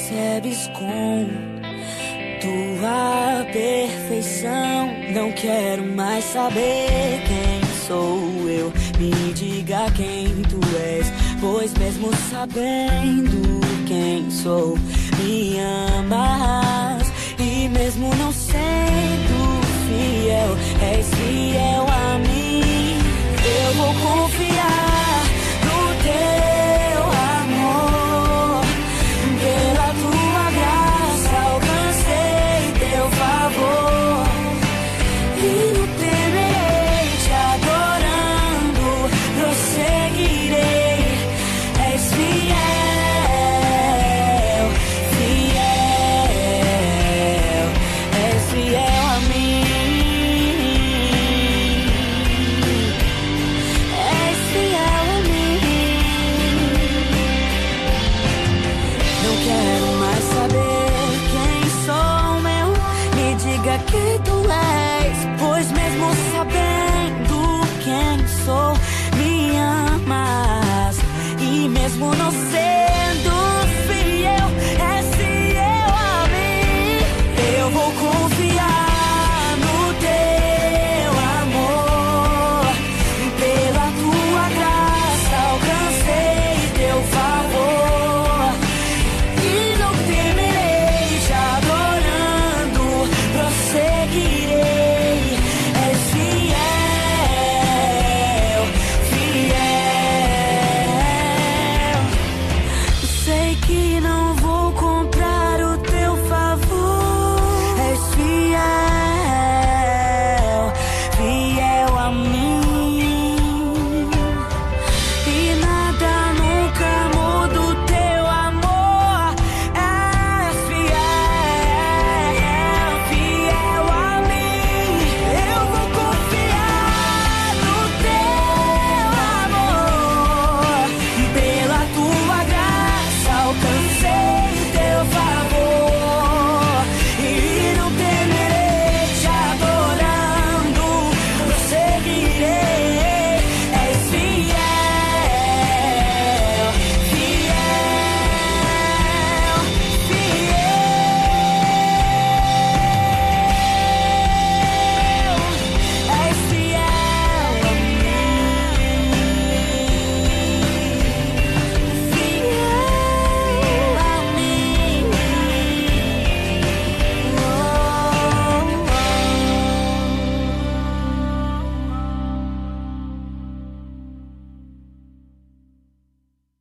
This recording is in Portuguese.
recebes com tua perfeição. Não quero mais saber quem sou eu, me diga quem tu és, pois mesmo sabendo quem sou, me amas. E mesmo não sendo fiel, és fiel a mim. Eu vou confiar no teu amor, pela tua graça alcancei teu favor, e não temerei, te adorando prosseguirei. És fiel, fiel, és fiel a mim. És fiel a mim. Não quero mais saber quem sou eu, me diga quem tu és, pois mesmo sabendo quem sou, me amas. E mesmo não sendo fiel, és fiel a mim. Eu vou confiar no teu amor, pela tua graça alcancei teu favor, e não temerei, te adorando prosseguirei. És fiel, fiel. Sei que não